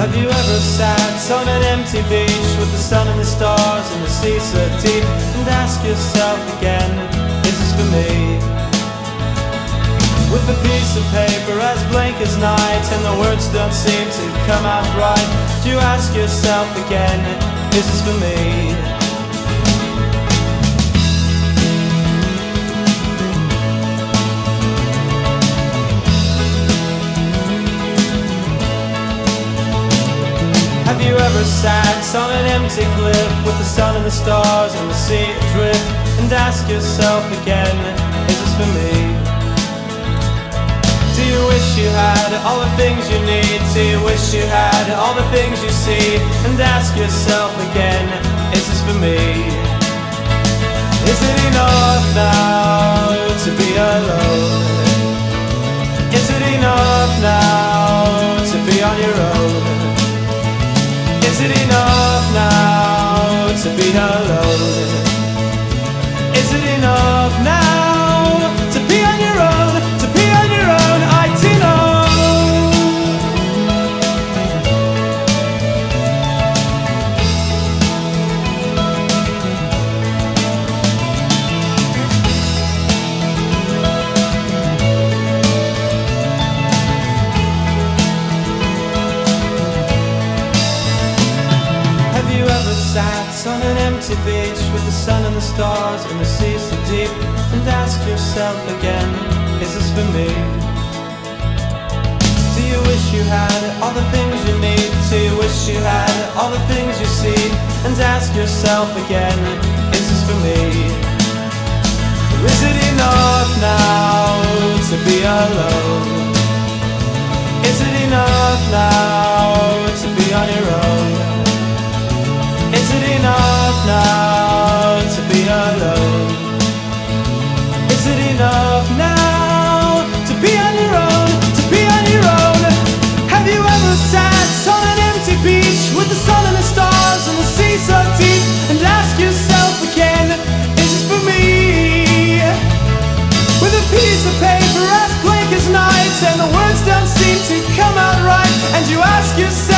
Have you ever sat on an empty beach with the sun and the stars and the sea so deep and ask yourself again, is this for me? With a piece of paper as blank as night and the words don't seem to come out right, do you ask yourself again, is this for me? Have you ever sat on an empty cliff with the sun and the stars and the sea adrift and ask yourself again, is this for me? Do you wish you had all the things you need? Do you wish you had all the things you see? And ask yourself again, is this for me? Is it enough now to be alone? Is it enough now to be on your own? Is it enough now to be alone? Is it enough now to be on your own? To be on your own, I do know. Have you ever sat on an empty beach with the sun and the stars and the sea so deep and ask yourself again, is this for me? Do you wish you had all the things you need? Do you wish you had all the things you see? And ask yourself again, is this for me? Or is it enough now to be alone? Is it enough now to be on your own? Is it enough now to be alone? Is it enough now to be on your own? To be on your own? Have you ever sat on an empty beach with the sun and the stars and the sea so deep and ask yourself again, is this for me? With a piece of paper as blank as night and the words don't seem to come out right, and you ask yourself